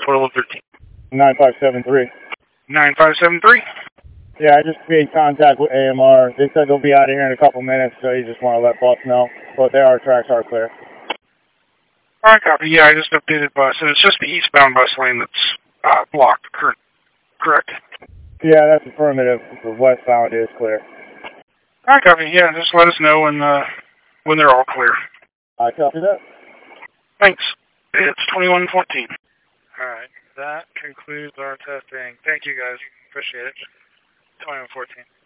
2113. 9573. 9573? Yeah, I just made contact with AMR. They said they'll be out of here in a couple minutes, so you just want to let bus know. But their tracks are clear. Alright, copy. Yeah, I just updated bus, and it's just the eastbound bus lane that's blocked. Correct. Yeah, that's affirmative. The westbound is clear. Alright, copy. Yeah, just let us know when they're all clear. I copy that. Thanks. It's 2114. Alright, that concludes our testing. Thank you guys. Appreciate it. 2114.